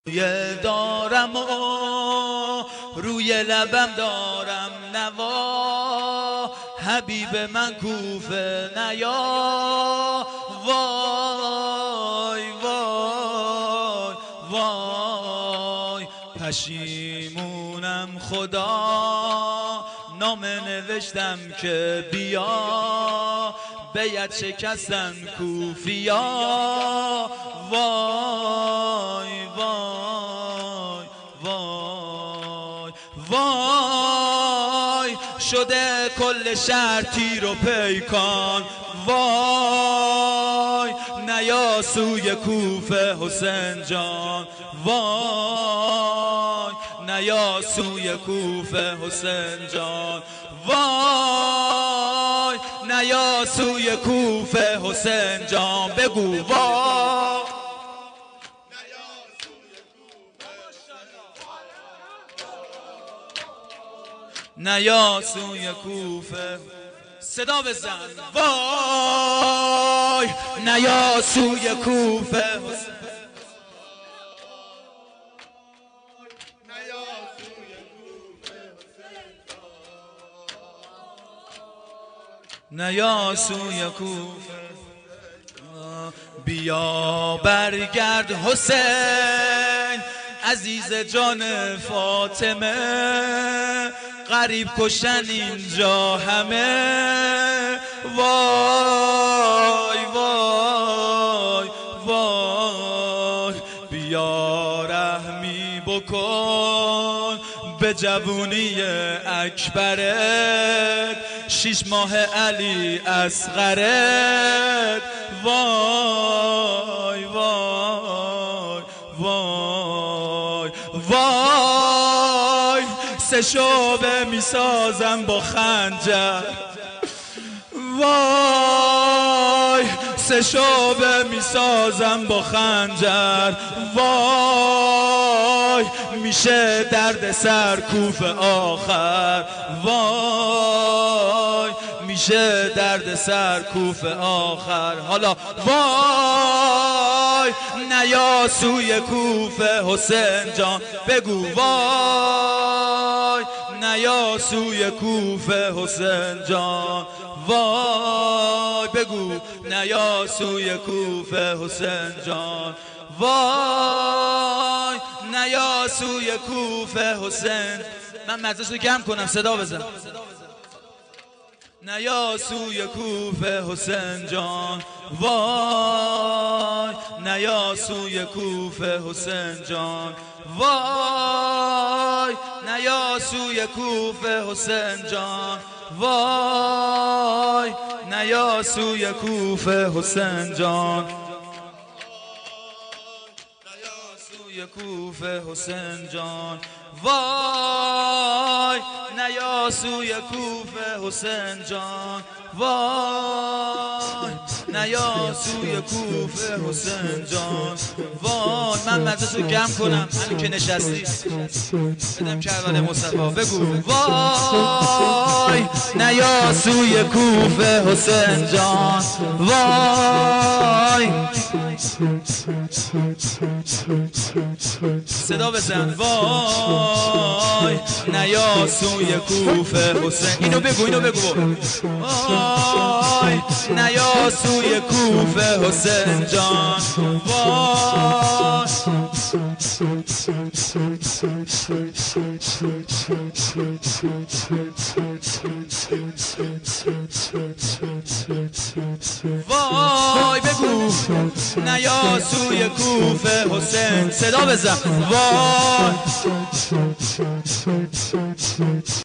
روی دارم و روی لبم دارم نوا، حبیب من کوفه نیا. وای وای وای پشیمونم خدا، نامه نوشتم که بیا بیعت شکستن کوفیا. وای وای وای وای شده کل شهر تیر و پیکان. وای نیا سوی کوفه حسین جان، وای نیا سوی کوفه حسین جان، وای نیا سوی کوفه حسین جان. بگو وای نیا سوی کوفه، صدا بزن. وای نیا سوی کوفه حسین، نیا سوی کوفه. بیا برگرد حسین عزیز جان فاطمه، غریب کشن اینجا همه. وای وای وای بیا رحمی بکن به جوونی اکبرت، 6 ماه علی اصغرت. وای وای وای وای 3 شعبه میسازم با خنجر. وای 3 شعبه میسازم با خنجر. وای میشه درد سر کوفه آخر. وای میشه درد سر کوفه آخر. حالا وای نیا سوی کوفه حسین جان. بگو وای نیا سوی کوفه حسین جان. وای بگو نیا سوی کوفه حسین جان. وای نیا سوی کوفه حسین. من مجلس رو کم کنم، صدا بزن. نیا سوی کوفه حسین جان. وای نیا سوی کوفه حسین جان. وای نیا سوی کوفه حسین جان. وای نیا سوی کوفه حسین جان. نیا سوی کوفه حسین جان. وای نیا سوی کوفه حسین جان. وای نیا سوی کوفه حسین جان. وای من مجلس رو گم کنم، همین که نشستی بدم کربلا مصطفی. بگو وای نیا سوی کوفه حسین جان. وای صدا بزن. وای نیا سوی کوفه حسین. اینو بگو، اینو بگو. وای نیا سوی کوفه حسین جان. وای وای بگو نیا سوی کوفه حسین. صدا بزن. وای